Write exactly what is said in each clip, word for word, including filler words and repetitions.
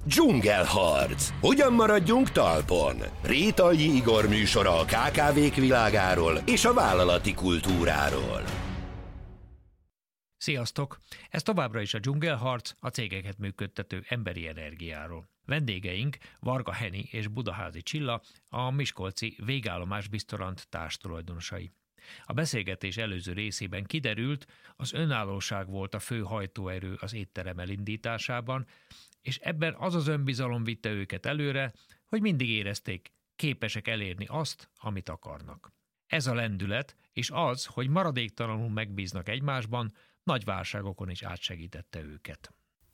Dzsungelharc. Hogyan maradjunk talpon? Rétalji Igor műsora a ká ká vék világáról és a vállalati kultúráról. Sziasztok! Ez továbbra is a Dzsungelharc, a cégeket működtető emberi energiáról. Vendégeink Varga Henny és Budaházi Csilla, a miskolci Végállomás Biztorant társtulajdonosai. A beszélgetés előző részében kiderült, az önállóság volt a fő hajtóerő az étterem elindításában, és ebben az az önbizalom vitte őket előre, hogy mindig érezték, képesek elérni azt, amit akarnak. Ez a lendület, és az, hogy maradéktalanul megbíznak egymásban, nagy válságokon is átsegítette őket.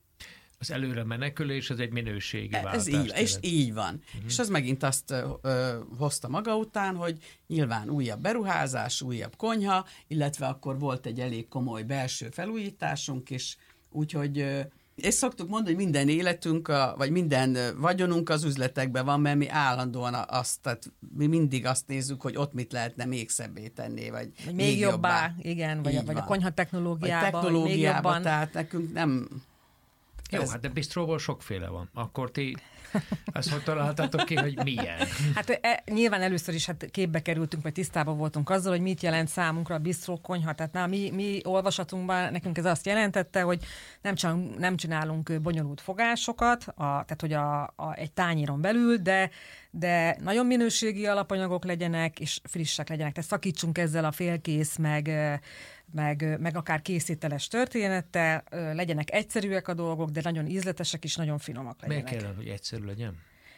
Az előre menekülés, ez egy minőségi váltás. Ez így, és így van. Uh-huh. És az megint azt ö, hozta maga után, hogy nyilván újabb beruházás, újabb konyha, illetve akkor volt egy elég komoly belső felújításunk is, úgyhogy ö, és szoktuk mondani, hogy minden életünk, a, vagy minden vagyonunk az üzletekben van, mert mi állandóan azt, tehát mi mindig azt nézzük, hogy ott mit lehetne még szebbé tenni, vagy még, még jobbá, jobbá. Igen, vagy a, vagy a konyha technológiába, vagy technológiába, még jobban. Tehát nekünk nem... Jó, ez... hát de bistróból sokféle van. Akkor ti ezt hogy találtátok ki, hogy milyen? Hát e, nyilván először is hát képbe kerültünk, vagy tisztában voltunk azzal, hogy mit jelent számunkra a bistró konyha. Tehát na, mi, mi olvasatunkban nekünk ez azt jelentette, hogy nem, csak, nem csinálunk bonyolult fogásokat, a, tehát hogy a, a, egy tányéron belül, de, de nagyon minőségi alapanyagok legyenek, és frissek legyenek. Tehát szakítsunk ezzel a félkész, meg Meg, meg akár készíteles történettel, legyenek egyszerűek a dolgok, de nagyon ízletesek és nagyon finomak legyenek. Miért kell, hogy egyszerű legyen?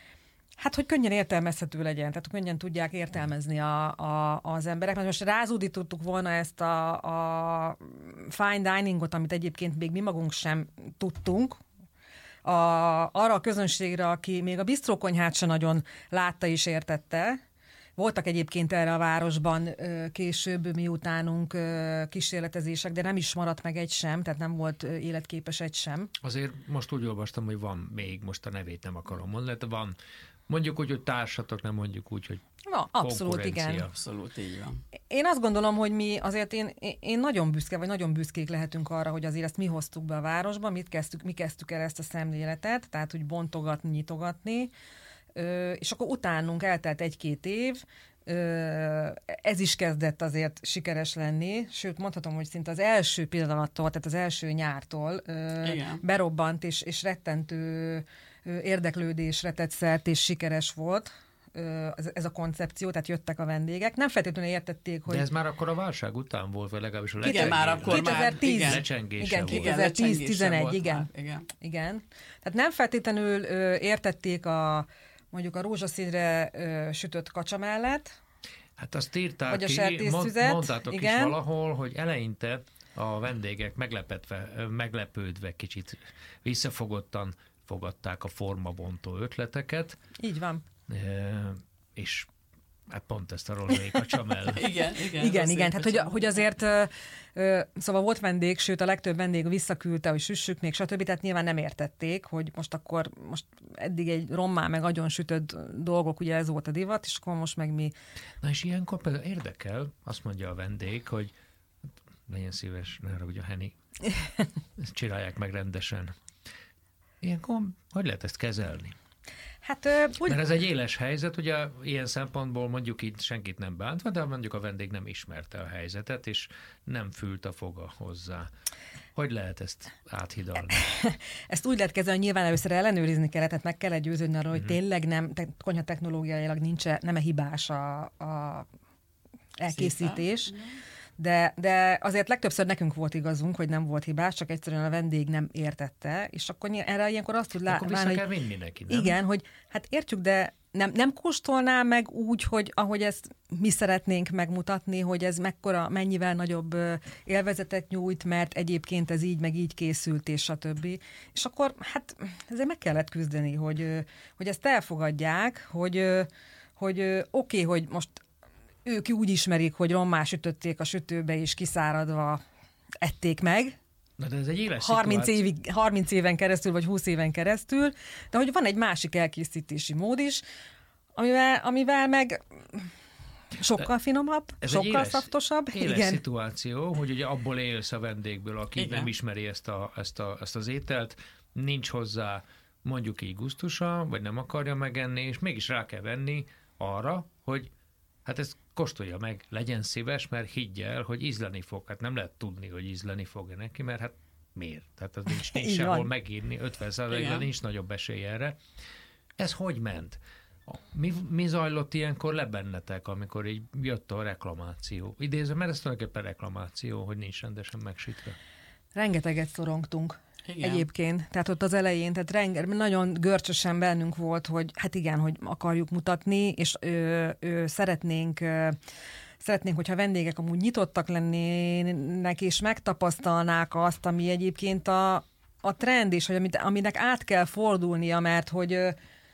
Hát, hogy könnyen értelmezhető legyen, tehát könnyen tudják értelmezni a, a, az emberek. Mert most rázúdítottuk volna ezt a, a fine diningot, amit egyébként még mi magunk sem tudtunk, a, arra a közönségre, aki még a bistrókonyhát sem nagyon látta és értette. Voltak egyébként erre a városban ö, később, miutánunk ö, kísérletezések, de nem is maradt meg egy sem, tehát nem volt ö, életképes egy sem. Azért most úgy olvastam, hogy van még, most a nevét nem akarom mondani, de van, mondjuk úgy, hogy társatok, nem mondjuk úgy, hogy Na, abszolút, igen. Abszolút, így van. Én azt gondolom, hogy mi azért én, én nagyon büszke, vagy nagyon büszkék lehetünk arra, hogy azért ezt mi hoztuk be a városba, mit kezdtük, mi kezdtük el ezt a szemléletet, tehát hogy bontogatni, nyitogatni, Ö, és akkor utánunk eltelt egy-két év, ö, ez is kezdett azért sikeres lenni, sőt mondhatom, hogy szinte az első pillanattól, tehát az első nyártól ö, berobbant, és, és rettentő ö, érdeklődésre tett szert, és sikeres volt ö, ez, ez a koncepció, tehát jöttek a vendégek. Nem feltétlenül értették, hogy... De ez már akkor a válság után volt, vagy legalábbis a lecsengés. Igen, már akkor kétezer-tíz, már, lecsengése igen, volt. kétezer-tíz-tizenegy, igen. igen. Igen. Tehát nem feltétlenül ö, értették a mondjuk a rózsaszínre ö, sütött kacsa mellett. Hát azt írták vagy a ki, sertésztüzet, mondtátok igen. is valahol, hogy eleinte a vendégek meglepetve, meglepődve kicsit visszafogottan fogadták a formabontó ötleteket. Így van. E, és hát pont ezt a rozsai kacsa mellett. igen, igen. Igen, igen. Tehát, hogy, hogy azért ö, szóval volt vendég, sőt a legtöbb vendég visszaküldte, hogy süssük még, stb. Tehát nyilván nem értették, hogy most akkor most eddig egy rommá meg agyon sütött dolgok, ugye ez volt a divat, és akkor most meg mi... Na és ilyenkor például érdekel, azt mondja a vendég, hogy legyen szíves, ne haragudj a Henny, csinálják meg rendesen. Ilyenkor hogy lehet ezt kezelni? Hát, ö, úgy... Mert ez egy éles helyzet, ugye ilyen szempontból mondjuk itt senkit nem bántva, de mondjuk a vendég nem ismerte a helyzetet, és nem fült a foga hozzá. Hogy lehet ezt áthidalni? Ezt úgy lehet kezelni, hogy nyilván először ellenőrizni kellett, tehát meg kell győződni arról, hogy Mhm. tényleg nem, te, konyha technológiailag nincs, nem-e hibás a, a elkészítés. De, de azért legtöbbször nekünk volt igazunk, hogy nem volt hibás, csak egyszerűen a vendég nem értette, és akkor erre ilyenkor azt tud látni. Akkor vissza kell vinni neki, nem? Igen, hogy hát értjük, de nem, nem kóstolná meg úgy, hogy ahogy ezt mi szeretnénk megmutatni, hogy ez mekkora, mennyivel nagyobb élvezetet nyújt, mert egyébként ez így, meg így készült, és a többi. És akkor hát ezért meg kellett küzdeni, hogy, hogy ezt elfogadják, hogy, hogy oké, okay, hogy most ők úgy ismerik, hogy rommá sütötték a sütőbe, és kiszáradva ették meg. Na de ez egy éles harminc, évig, harminc éven keresztül, vagy húsz éven keresztül, de hogy van egy másik elkészítési mód is, amivel, amivel meg sokkal finomabb, ez sokkal éles, szaftosabb. Éles igen. szituáció, hogy ugye abból élsz a vendégből, aki igen. nem ismeri ezt, a, ezt, a, ezt az ételt, nincs hozzá mondjuk így gusztusa, vagy nem akarja megenni, és mégis rá kell venni arra, hogy hát ezt kóstolja meg, legyen szíves, mert higgye el, hogy ízleni fog. Hát nem lehet tudni, hogy ízleni fog neki, mert hát miért? Tehát az nincs, nincs sehol megírni, ötven százalékban nincs nagyobb esély erre. Ez hogy ment? Mi, mi zajlott ilyenkor le bennetek, amikor így jött a reklamáció? Idézem, mert ez tulajdonképpen reklamáció, hogy nincs rendesen megsütve. Rengeteget szorongtunk. Igen. Egyébként. Tehát ott az elején, tehát renge, nagyon görcsösen bennünk volt, hogy hát igen, hogy akarjuk mutatni, és ö, ö, szeretnénk, ö, szeretnénk, hogyha vendégek amúgy nyitottak lennének, és megtapasztalnák azt, ami egyébként a, a trend, és hogy amit, aminek át kell fordulnia, mert hogy ö,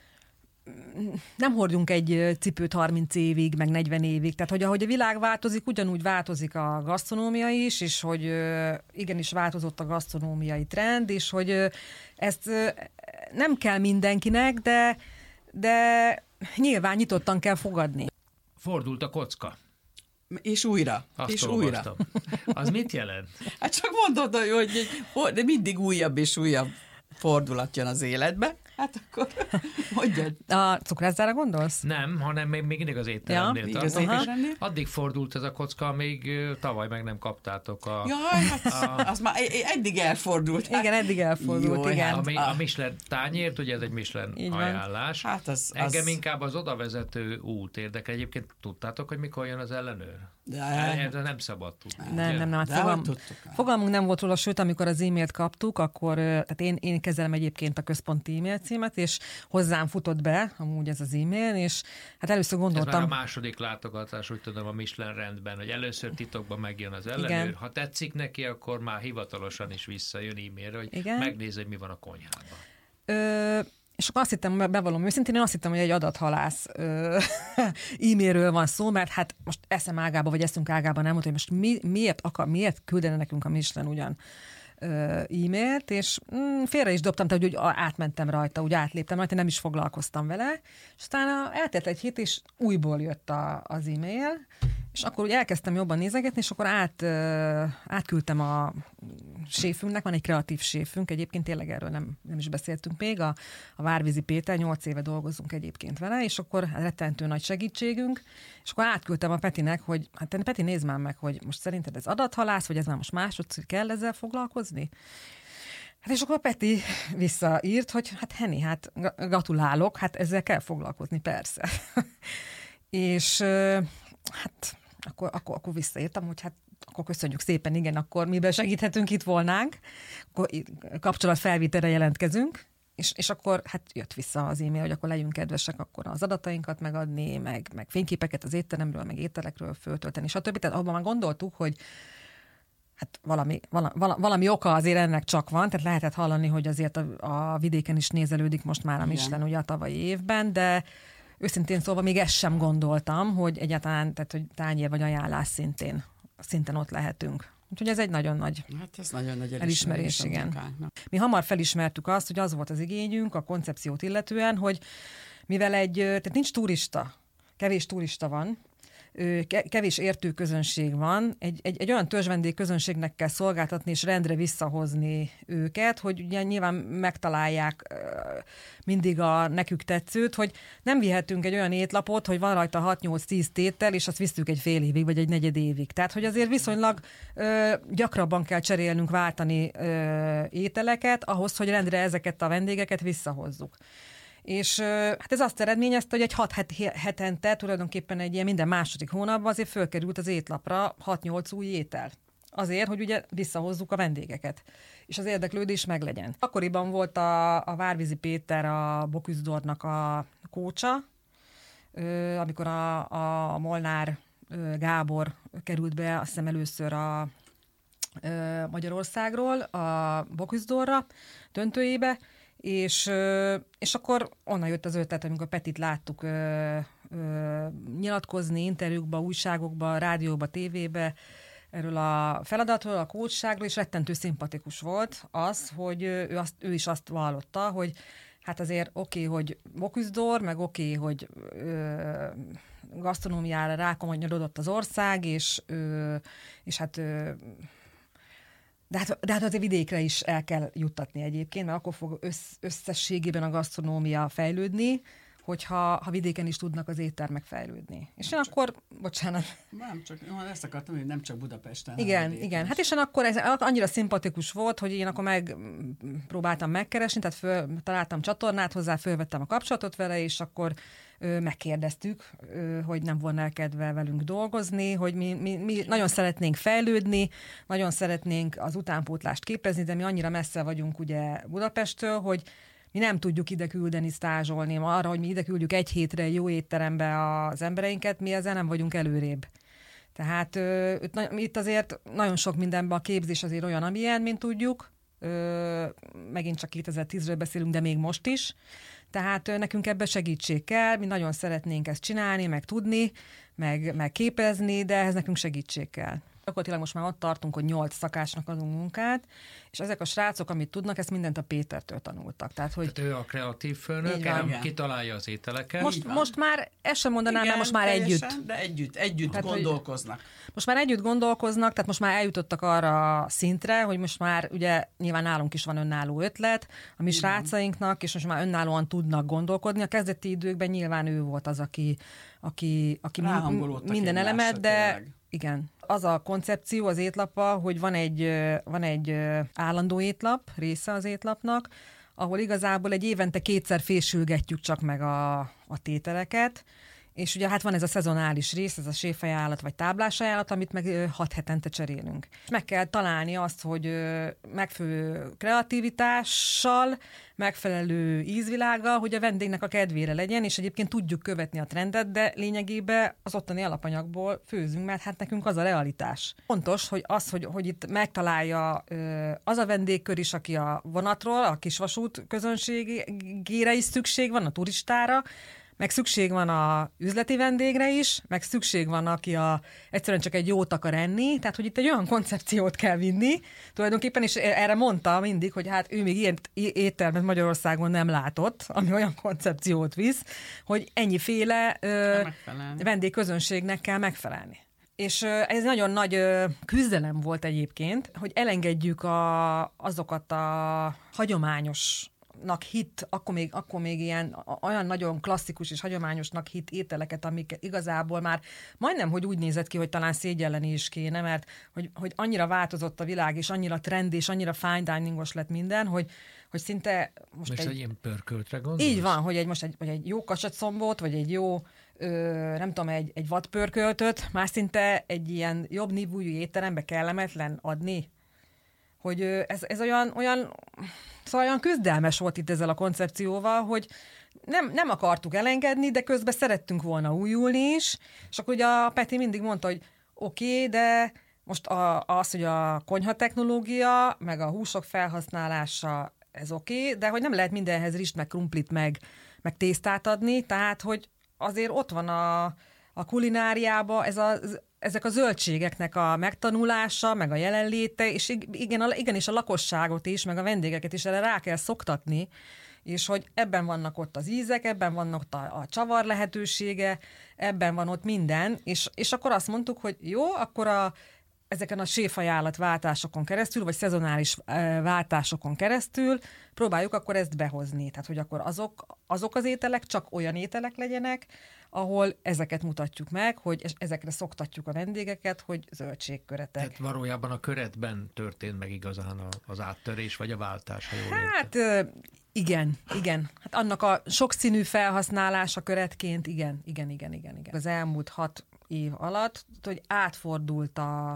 nem hordjunk egy cipőt harminc évig, meg negyven évig. Tehát, hogy ahogy a világ változik, ugyanúgy változik a gasztronómia is, és hogy igenis változott a gasztronómiai trend, és hogy ezt nem kell mindenkinek, de, de nyilván nyitottan kell fogadni. Fordult a kocka. És újra. Azt és olvastam. újra. Az mit jelent? Hát csak mondod, hogy de mindig újabb és újabb fordulat jön az életbe. Hát akkor mondjad. A cukrászdára gondolsz? Nem, hanem még, még mindig az étteremnél Ja, tartunk, az és étteremnél. addig fordult ez a kocka, amíg ö, tavaly meg nem kaptátok a... Jaj, hát a az már eddig elfordult. Hát. Igen, eddig elfordult, Jó, igen. hát a, a Michelin tányért, ugye ez egy Michelin Így van. ajánlás. Hát az, Engem az... inkább az odavezető út érdekel. Egyébként tudtátok, hogy mikor jön az ellenőr? De... Erre nem szabad tudni. Nem, ugye? nem, nem. Hát De fogalm, hogy tudtuk el? fogalmunk nem volt róla, sőt, amikor az e-mailt kaptuk, akkor, tehát én, én kezelem egyébként a központi e-mail címet, és hozzám futott be amúgy ez az e-mail, és hát először Ez gondoltam... már a második látogatás, úgy tudom, a Michelin rendben, hogy először titokban megjön az ellenőr. Igen. Ha tetszik neki, akkor már hivatalosan is visszajön e-mailre, hogy Igen. megnéz, hogy mi van a konyhában. Ö, és akkor azt hittem, bevallom őszintén, én azt hittem, hogy egy adathalász ö, e-mailről van szó, mert hát most eszem ágába, vagy eszünk ágába nem mondta, hogy most mi, miért, akar, miért küldene nekünk a Michelin ugyan ö, e-mailt, és mm, félre is dobtam, tehát úgy átmentem rajta, úgy átléptem rajta, nem is foglalkoztam vele, és utána eltelt egy hét, és újból jött a, az e-mail, és akkor úgy elkezdtem jobban nézegetni, és akkor át, ö, átküldtem a séfünknek, van egy kreatív séfünk, egyébként tényleg erről nem, nem is beszéltünk még, a, a Várvízi Péter, nyolc éve dolgozunk egyébként vele, és akkor rettentő nagy segítségünk, és akkor átküldtem a Petinek, hogy hát Peti, nézd már meg, hogy most szerinted ez adathalász, vagy ez már most másodszor kell ezzel foglalkozni? Hát és akkor a Peti visszaírt, hogy hát Henni, hát gratulálok, hát ezzel kell foglalkozni, persze. és hát akkor, akkor, akkor visszaírtam, hogy hát akkor köszönjük szépen, igen, akkor miben segíthetünk, itt volnánk, akkor kapcsolatfelvételre jelentkezünk, és, és akkor hát jött vissza az e-mail, hogy akkor legyünk kedvesek akkor az adatainkat megadni, meg, meg fényképeket az étteremről, meg ételekről föltölteni, stb. Tehát abban már gondoltuk, hogy hát valami, valami, valami oka azért ennek csak van, tehát lehetett hallani, hogy azért a, a vidéken is nézelődik most már a Michelin ugye a tavalyi évben, de őszintén szólva még ezt sem gondoltam, hogy egyáltalán, tehát hogy tányér vagy ajánlás szintén, szinten ott lehetünk. Úgyhogy ez egy nagyon nagy Hát ez nagyon nagy elismerés, elismerés, igen. Mi hamar felismertük azt, hogy az volt az igényünk a koncepciót illetően, hogy mivel egy, tehát nincs turista, kevés turista van, kevés értő közönség van, egy, egy, egy olyan törzsvendég közönségnek kell szolgáltatni és rendre visszahozni őket, hogy ugye nyilván megtalálják mindig a nekük tetszőt, hogy nem vihetünk egy olyan étlapot, hogy van rajta hat-nyolc-tíz tétel, és azt visszük egy fél évig, vagy egy negyed évig. Tehát, hogy azért viszonylag ö, gyakrabban kell cserélnünk, váltani ö, ételeket, ahhoz, hogy rendre ezeket a vendégeket visszahozzuk. És hát ez azt eredményezte, hogy egy hat hetente, tulajdonképpen egy ilyen minden második hónapban azért fölkerült az étlapra hat-nyolc új étel. Azért, hogy ugye visszahozzuk a vendégeket, és az érdeklődés meglegyen. Akkoriban volt a, a Várvízi Péter, a Bocuse d'Ornak a kócsa, amikor a, a Molnár Gábor került be, azt hiszem először a Magyarországról, a Bocuse d'Orra döntőjébe, És, és akkor onnan jött az ötlet, amikor Petit láttuk ö, ö, nyilatkozni interjúkba, újságokba, rádióba, tévébe erről a feladatról, a kócsságról, és rettentő szimpatikus volt az, hogy ő, azt, ő is azt vallotta, hogy hát azért oké, okay, hogy Bocuse d'Or, meg oké, okay, hogy ö, gasztronómiára rákomonyorodott az ország, és, ö, és hát ö, De hát, de hát azért vidékre is el kell juttatni egyébként, mert akkor fog össz, összességében a gasztronómia fejlődni, hogyha ha vidéken is tudnak az éttermek fejlődni. És én akkor, bocsánat. Nem csak, ezt akartam, hogy nem csak Budapesten. Igen, igen. Hát és én akkor ez annyira szimpatikus volt, hogy én akkor megpróbáltam megkeresni, tehát föl, találtam csatornát hozzá, fölvettem a kapcsolatot vele, és akkor ö, megkérdeztük, ö, hogy nem volna kedve velünk dolgozni, hogy mi, mi, mi nagyon szeretnénk fejlődni, nagyon szeretnénk az utánpótlást képezni, de mi annyira messze vagyunk ugye Budapesttől, hogy mi nem tudjuk ide küldeni, stázsolni. Arra, hogy mi ide küldjük egy hétre jó étterembe az embereinket, mi ezzel nem vagyunk előrébb. Tehát ö, itt azért nagyon sok mindenben a képzés azért olyan, amilyen, mint tudjuk. Ö, megint csak kétezer-tízről beszélünk, de még most is. Tehát ö, nekünk ebbe segítség kell, mi nagyon szeretnénk ezt csinálni, meg tudni, meg, meg képezni, de ehhez nekünk segítség kell. Gyakorlatilag most már ott tartunk, hogy nyolc szakásnak adunk munkát, és ezek a srácok, amit tudnak, ezt mindent a Pétertől tanultak. Tehát, hogy Tehát ő a kreatív főnök, kitalálja az ételeket. Most, most már ezt sem mondanám, mert most már együtt. De együtt, együtt tehát, gondolkoznak. Most már együtt gondolkoznak, tehát most már eljutottak arra a szintre, hogy most már ugye nyilván nálunk is van önálló ötlet, a mi srácainknak, és most már önállóan tudnak gondolkodni. A kezdeti időkben nyilván ő volt az, aki, aki, aki minden elemet, de tényleg. Igen. Az a koncepció az étlapa, hogy van egy, van egy állandó étlap, része az étlapnak, ahol igazából egy évente kétszer fésülgetjük csak meg a, a tételeket, és ugye hát van ez a szezonális rész, ez a séfajánlat vagy táblás ajánlat, amit meg hat hetente cserélünk. Meg kell találni azt, hogy megfelelő kreativitással, megfelelő ízvilággal, hogy a vendégnek a kedvére legyen, és egyébként tudjuk követni a trendet, de lényegében az ottani alapanyagból főzünk, mert hát nekünk az a realitás. Fontos, hogy az, hogy, hogy itt megtalálja az a vendégkör is, aki a vonatról, a kisvasút közönségére is szükség van, a turistára, meg szükség van a üzleti vendégre is, meg szükség van, aki a, egyszerűen csak egy jót akar enni, tehát hogy itt egy olyan koncepciót kell vinni, tulajdonképpen, és erre mondta mindig, hogy hát ő még ilyen éttermet Magyarországon nem látott, ami olyan koncepciót visz, hogy ennyiféle ö, vendégközönségnek kell megfelelni. És ez nagyon nagy küzdelem volt egyébként, hogy elengedjük a, azokat a hagyományos hit, akkor még, akkor még ilyen olyan nagyon klasszikus és hagyományosnak hit ételeket, amik igazából már majdnem, hogy úgy nézett ki, hogy talán szégyelleni is kéne, mert hogy, hogy annyira változott a világ, és annyira trend, és annyira fine diningos lett minden, hogy, hogy szinte... Most, most egy, egy ilyen pörköltre gondolsz? Így van, hogy egy, most egy, vagy egy jó kacsatcombot, vagy egy jó, ö, nem tudom, egy, egy vadpörköltöt, már szinte egy ilyen jobb nívújú étterembe kellemetlen adni, hogy ez, ez olyan, olyan, szóval olyan küzdelmes volt itt ezzel a koncepcióval, hogy nem, nem akartuk elengedni, de közben szerettünk volna újulni is, és akkor ugye a Peti mindig mondta, hogy oké, okay, de most a, az, hogy a konyha technológia, meg a húsok felhasználása, ez oké, okay, de hogy nem lehet mindenhez rist, meg krumplit, meg, meg tésztát adni, tehát hogy azért ott van a, a kulináriában ez a ezek a zöldségeknek a megtanulása, meg a jelenléte, és igen, a, igenis a lakosságot is, meg a vendégeket is erre rá kell szoktatni, és hogy ebben vannak ott az ízek, ebben vannak ott a, a csavar lehetősége, ebben van ott minden, és, és akkor azt mondtuk, hogy jó, akkor a, ezeken a séfajánlat váltásokon keresztül, vagy szezonális váltásokon keresztül próbáljuk akkor ezt behozni. Tehát, hogy akkor azok, azok az ételek csak olyan ételek legyenek, ahol ezeket mutatjuk meg, hogy ezekre szoktatjuk a vendégeket, hogy zöldségköretek. Tehát valójában a köretben történt meg igazán az áttörés, vagy a váltás, ha jól Hát értem. igen, igen. Hát annak a sokszínű felhasználása köretként, igen, igen, igen, igen, igen. Az elmúlt hat év alatt, hogy átfordult a,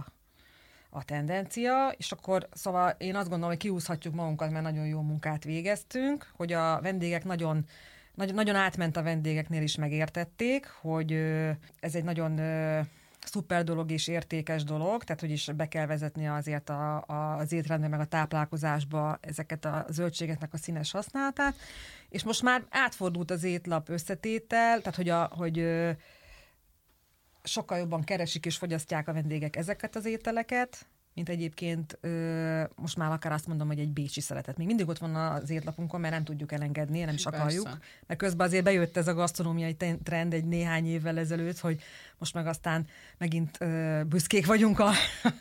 a tendencia, és akkor szóval én azt gondolom, hogy kiúszhatjuk magunkat, mert nagyon jó munkát végeztünk, hogy a vendégek nagyon Nagy, nagyon átment a vendégeknél is, megértették, hogy ez egy nagyon szuper dolog és értékes dolog, tehát hogy is be kell vezetni azért a, a, az étrendbe, meg a táplálkozásba ezeket a zöldségeknek a színes használatát, és most már átfordult az étlap összetétel, tehát hogy, a, hogy sokkal jobban keresik és fogyasztják a vendégek ezeket az ételeket, mint egyébként ö, most már akár azt mondom, hogy egy bécsi szeretet. Még mindig ott van az étlapunkon, mert nem tudjuk elengedni, nem is Persze. akarjuk. Mert közben azért bejött ez a gasztronómiai trend egy néhány évvel ezelőtt, hogy most meg aztán megint ö, büszkék vagyunk a,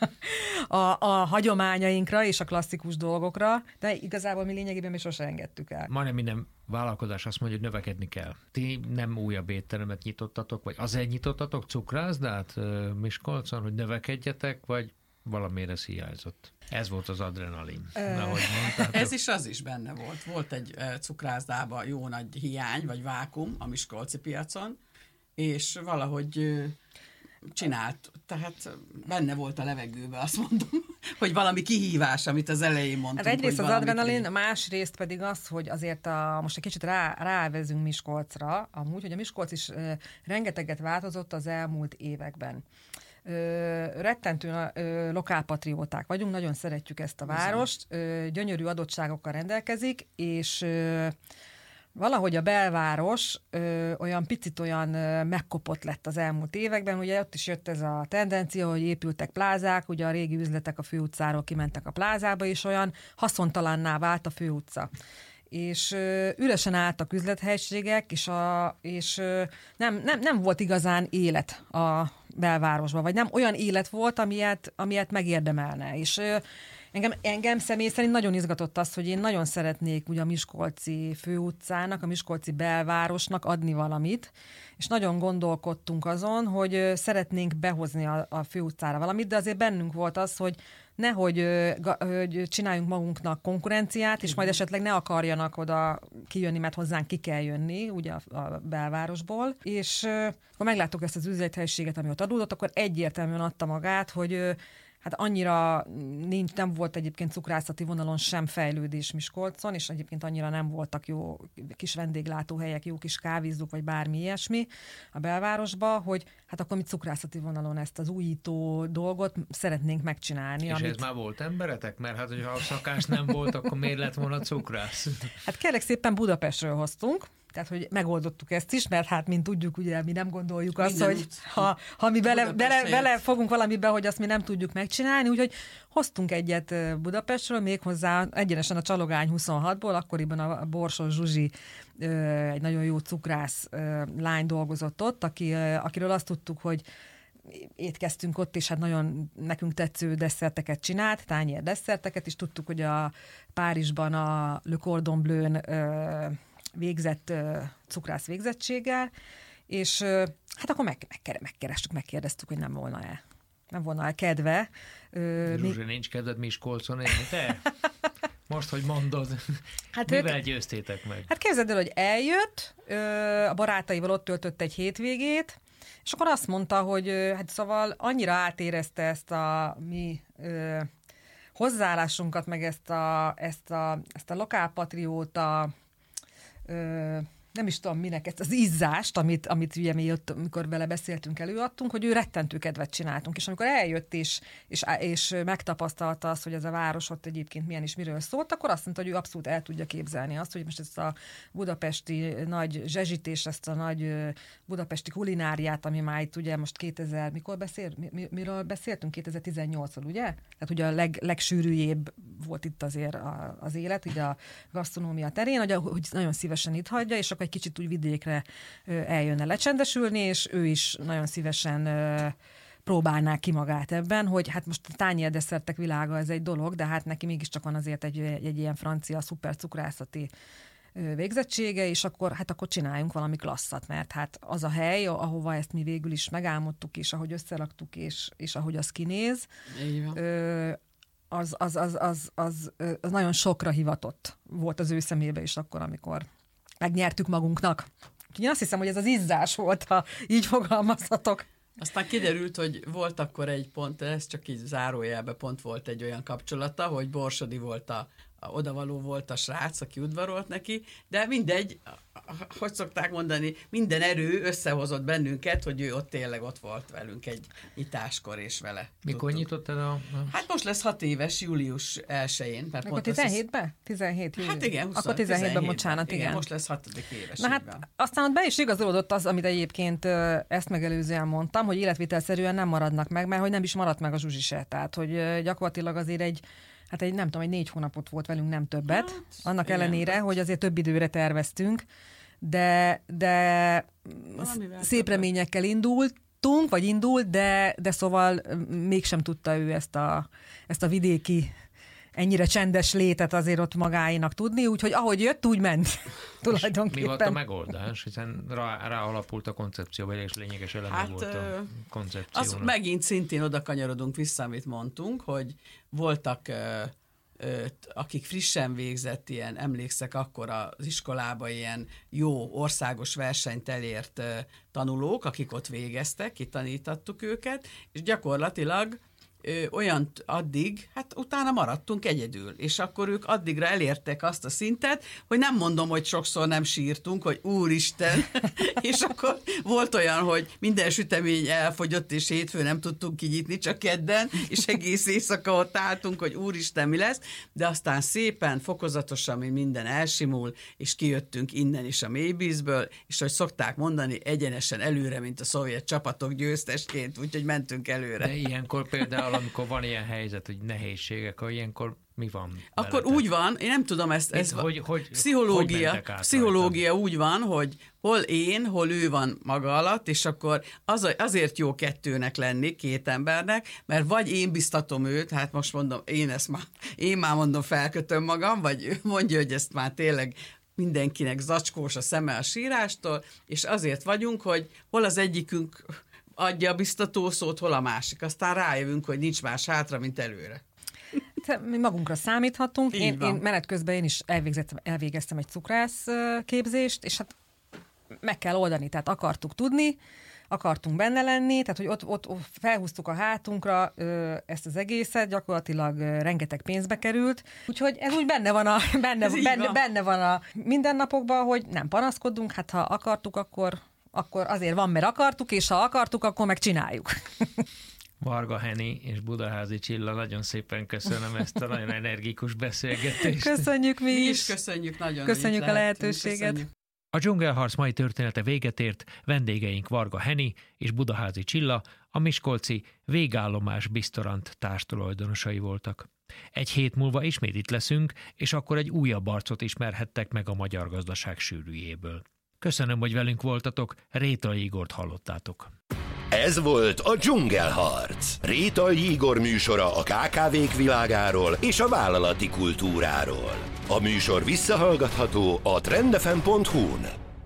a, a hagyományainkra és a klasszikus dolgokra, de igazából mi lényegében mi sose engedtük el. Majdnem minden vállalkozás azt mondja, hogy növekedni kell. Ti nem újabb étteremet nyitottatok, vagy azért nyitottatok cukrászdát Miskolcon, hogy növekedjetek, vagy valamiért ez hiányzott? Ez volt az adrenalin. Ahogy mondtátok. Ez is, az is benne volt. Volt egy cukrászdában jó nagy hiány, vagy vákum a miskolci piacon, és valahogy csinált, tehát benne volt a levegőben, azt mondom, hogy valami kihívás, amit az elején mondtunk. Hát egyrészt az adrenalin, másrészt pedig az, hogy azért a, most egy kicsit rá, rávezünk Miskolcra, amúgy, hogy a Miskolc is e, rengeteget változott az elmúlt években. Ö, rettentő ö, lokálpatrióták vagyunk, nagyon szeretjük ezt a várost, ö, gyönyörű adottságokkal rendelkezik, és ö, valahogy a belváros ö, olyan picit olyan ö, megkopott lett az elmúlt években, ugye ott is jött ez a tendencia, hogy épültek plázák, ugye a régi üzletek a főutcáról kimentek a plázába, és olyan haszontalanná vált a főutca. És ö, üresen álltak üzlethelyiségek, és, a, és ö, nem, nem, nem volt igazán élet a belvárosban, vagy nem olyan élet volt, amilyet, amilyet megérdemelne. És ö, engem, engem személy szerint nagyon izgatott az, hogy én nagyon szeretnék ugye a miskolci főutcának, a miskolci belvárosnak adni valamit, és nagyon gondolkodtunk azon, hogy ö, szeretnénk behozni a, a főutcára valamit, de azért bennünk volt az, hogy nehogy ö, ga, ö, csináljunk magunknak konkurenciát, és majd esetleg ne akarjanak oda kijönni, mert hozzánk ki kell jönni, ugye a, a belvárosból. És ö, akkor megláttuk ezt az üzlethelyiséget, ami ott adódott, akkor egyértelműen adta magát, hogy ö, hát annyira nincs, nem volt egyébként cukrászati vonalon sem fejlődés Miskolcon, és egyébként annyira nem voltak jó kis vendéglátóhelyek, jó kis kávézók, vagy bármi ilyesmi a belvárosba, hogy hát akkor mi cukrászati vonalon ezt az újító dolgot szeretnénk megcsinálni. És amit... ez már volt emberetek? Mert hát, hogyha a szakás nem volt, akkor miért lett volna cukrász? Hát kérlek szépen Budapestről hoztunk, tehát, hogy megoldottuk ezt is, mert hát, mint tudjuk, ugye mi nem gondoljuk azt, Minden hogy út. ha, ha mi bele, bele, bele fogunk valamibe, hogy azt mi nem tudjuk megcsinálni, úgyhogy hoztunk egyet Budapestről, méghozzá egyenesen a Csalogány huszonhatból, akkoriban a Borsos Zsuzsi, egy nagyon jó cukrász lány dolgozott ott, aki, akiről azt tudtuk, hogy étkeztünk ott, és hát nagyon nekünk tetsző desszerteket csinált, tányér desszerteket, és tudtuk, hogy a Párizsban a Le Cordon Bleun végzett uh, cukrász végzettséggel, és uh, hát akkor meg, meg, megkerestük, megkérdeztük, hogy nem volna-e, nem volna-e kedve. Uh, Zsuzsi, mi... nincs kedved Miskolcon élni, te? Most, hogy mondod, hát mivel ők... győztétek meg? Hát képzeld el, hogy eljött, uh, a barátaival ott töltött egy hétvégét, és akkor azt mondta, hogy uh, hát szóval annyira átérezte ezt a mi uh, hozzáállásunkat, meg ezt a, ezt a, ezt a lokálpatrióta Ö, nem is tudom minek, ezt az izzást, amit, amit ugye mi ott, amikor vele beszéltünk, előadtunk, hogy ő rettentő kedvet csináltunk, és amikor eljött és, és, és megtapasztalta azt, hogy ez a város ott egyébként milyen is miről szólt, akkor azt mondta, hogy ő abszolút el tudja képzelni azt, hogy most ezt a budapesti nagy zsezsítés, ezt a nagy budapesti kulináriát, ami már itt ugye most kétezer, mikor beszél, mi, miről beszéltünk? kétezer-tizennyolcról, ugye? Tehát ugye a leg, legsűrűjébb volt itt azért a, az élet, ugye a gasztronómia terén, hogy, hogy nagyon szívesen itt hagyja, és akkor egy kicsit úgy vidékre eljönne lecsendesülni, és ő is nagyon szívesen próbálná ki magát ebben, hogy hát most a tányérdesszertek világa ez egy dolog, de hát neki mégiscsak van azért egy, egy, egy ilyen francia szuper cukrászati végzettsége, és akkor hát akkor csináljunk valami klasszat, mert hát az a hely, ahova ezt mi végül is megálmodtuk, és ahogy összeraktuk, és, és ahogy az kinéz, az, az, az, az, az, az nagyon sokra hivatott volt az ő szemébe is akkor, amikor megnyertük magunknak. Én azt hiszem, hogy ez az izzás volt, ha így fogalmazhatok. Aztán kiderült, hogy volt akkor egy pont, ez csak így zárójelbe pont volt egy olyan kapcsolata, hogy Borsodi volt a, odavaló volt a srác, aki udvarolt neki, de mindegy, hogy szokták mondani, minden erő összehozott bennünket, hogy ő ott tényleg ott volt velünk egy nyitáskor, és vele Mikor tudtuk. nyitottad a... Hát most lesz hat éves, július elsején. Mert Akkor tizenhétben? tizenhét július. Hát igen, húsz, akkor tizenhétben, bocsánat, igen. igen. Most lesz hatodik éves. Na hát aztán ott be is igazolódott az, amit egyébként ezt megelőzően mondtam, hogy életvitelszerűen nem maradnak meg, mert hogy nem is maradt meg a Zsuzsi se. Tehát, hogy gyakorlatilag azért egy Hát egy, nem tudom, egy négy hónapot volt velünk, nem többet. Hát, annak igen, ellenére, hát. hogy azért több időre terveztünk, de, de szép reményekkel indultunk, vagy indult, de, de szóval mégsem tudta ő ezt a, ezt a vidéki ennyire csendes létet azért ott magáénak tudni, úgyhogy ahogy jött, úgy ment tulajdonképpen. Mi volt a megoldás? Hiszen rá, rá alapult a koncepcióba, és lényeges eleme hát, volt a koncepciónak. Az megint szintén oda kanyarodunk vissza, amit mondtunk, hogy voltak, ö, ö, akik frissen végzett ilyen, emlékszek akkor az iskolába ilyen jó országos versenyt elért ö, tanulók, akik ott végeztek, kitanítattuk őket, és gyakorlatilag Ö, olyan addig, hát utána maradtunk egyedül, és akkor ők addigra elértek azt a szintet, hogy nem mondom, hogy sokszor nem sírtunk, hogy úristen, és akkor volt olyan, hogy minden sütemény elfogyott, és hétfőn nem tudtunk kinyitni, csak kedden, és egész éjszaka ott álltunk, hogy úristen, mi lesz, de aztán szépen, fokozatosan, mint minden elsimul, és kijöttünk innen is a mélyvízből, és hogy szokták mondani, egyenesen előre, mint a szovjet csapatok győztesként, úgyhogy mentünk előre. De ilyenkor például amikor van ilyen helyzet, hogy nehézségek, akkor ilyenkor mi van? Akkor veletek? Úgy van, én nem tudom ezt, ez hogy, hogy, pszichológia, hogy pszichológia úgy van, hogy hol én, hol ő van maga alatt, és akkor az, azért jó kettőnek lenni, két embernek, mert vagy én biztatom őt, hát most mondom, én ezt már, én már mondom, felkötöm magam, vagy ő mondja, hogy ezt már tényleg mindenkinek zacskós a szeme a sírástól, és azért vagyunk, hogy hol az egyikünk adja a biztatószót, hol a másik. Aztán rájövünk, hogy nincs más hátra, mint előre. Mi magunkra számíthatunk. Én, én menet közben én is elvégeztem, elvégeztem egy cukrász képzést, és hát meg kell oldani, tehát akartuk tudni, akartunk benne lenni, tehát hogy ott, ott felhúztuk a hátunkra ö, ezt az egészet, gyakorlatilag ö, rengeteg pénzbe került, úgyhogy ez úgy benne van a, benne, benne, benne van a mindennapokban, hogy nem panaszkodunk, hát ha akartuk, akkor akkor azért van, mert akartuk, és ha akartuk, akkor meg csináljuk. Varga Henny és Budaházi Csilla, nagyon szépen köszönöm ezt a nagyon energikus beszélgetést. Köszönjük mi is. Mi is köszönjük nagyon. Köszönjük a lehetőséget. Köszönjük. A dzsungelharc mai története véget ért, vendégeink Varga Henny és Budaházi Csilla, a miskolci Végállomás Biztorant társtulajdonosai voltak. Egy hét múlva ismét itt leszünk, és akkor egy újabb arcot ismerhettek meg a magyar gazdaság sűrűjéből. Köszönöm, hogy velünk voltatok, Rétai Igort hallottátok. Ez volt a Dzsungelharc. Rétai Igor műsora a ká ká vék világáról és a vállalati kultúráról. A műsor visszahallgatható a trendefem pont hu-n.